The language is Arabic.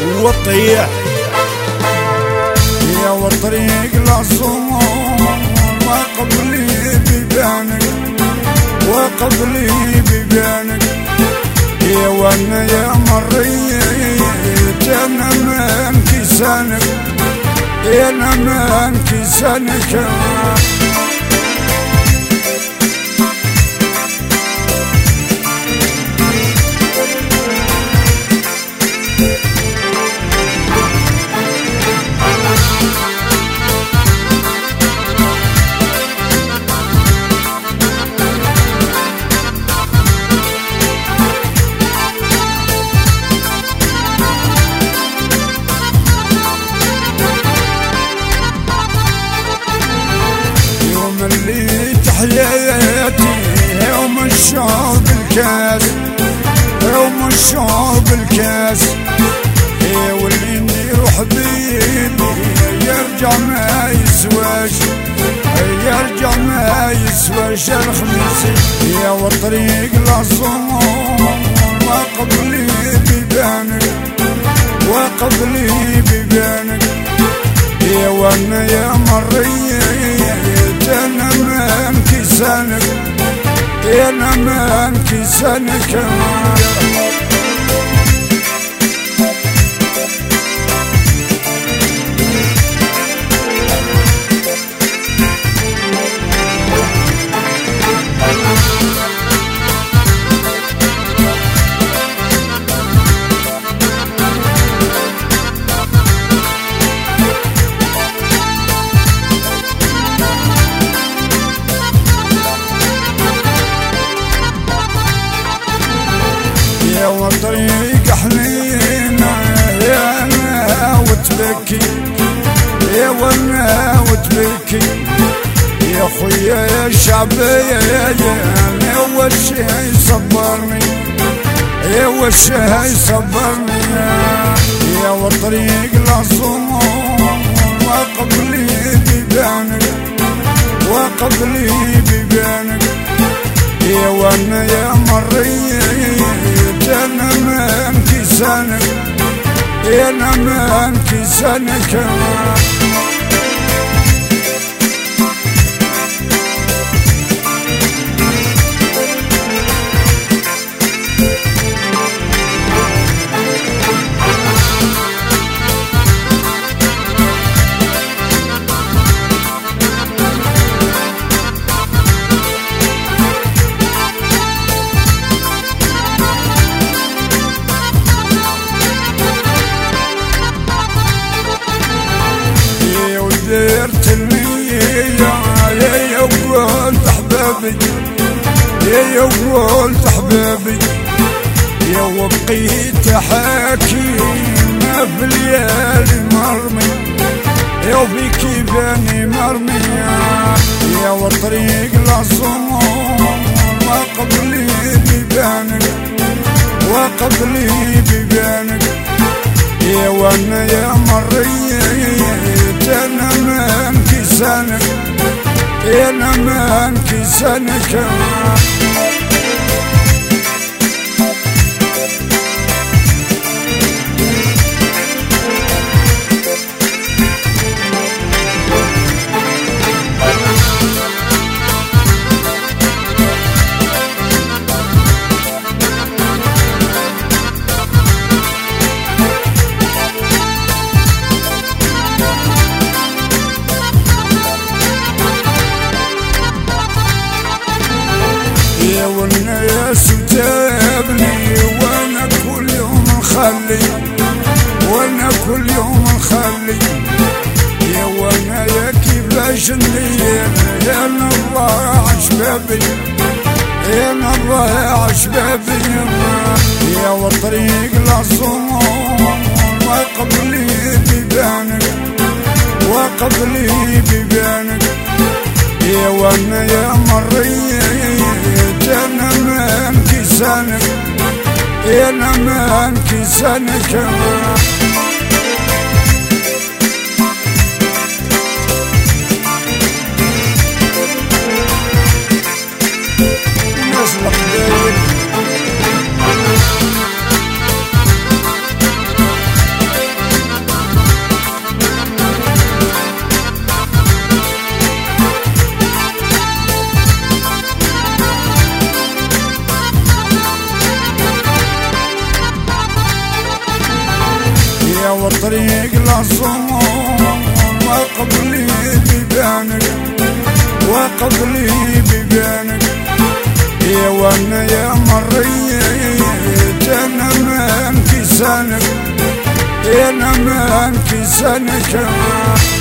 وطيح يا والطريق للصمود وقبلي بيبانك وقبلي بيبانك يا وانا يا مريت انا من كيسانك انا من كيسانك اللي تحياتي يوم الشوق الكاس يوم الشوق الكاس واللي يروح بيبي يرجع ما يسواش يرجع ما يسواش الخميس يا والطريق للصمود وقبلي بيبانك وقبلي بيبانك يا وانا يا مريت انا من كيسانك انا من كيسانك يا والطريق حنينة يا انا وتبكي يا وانا وتبكي يا خويا يا شعبي يا اول شي صبرني يا اول شي صبرني يا والطريق للصمود وقبلي بيبانك وقبلي بيبانك يا وانا يا مريت انا من كيسانك انا من كيسانك درت النية يا وقلت احبابي يا وقلت احبابي يا وبقيت احاكي ما في الليالي مرمي يا وفي كيفاني مرمي يا والطريق للصمود وقبلي بيبانك وقبلي بيبانك يا وانا يا مريت انا من كيسانك انا من كيسانك يا والناس تابني وانا كل يوم نخلي وانا كل يوم نخلي يا وانا يا كيفاش ندير يا الله عشبابي يا الله عشبابي يا والطريق للصمود وقبلي بيبانك وقبلي بيبانك يا وانا يا مريت انا من كيسانك انا من كيسانك يا وطريق للصمود وقف لي ببانك وقف لي ببانك يا وانا يا مريت انا ما انكسانك انا ما انكسانك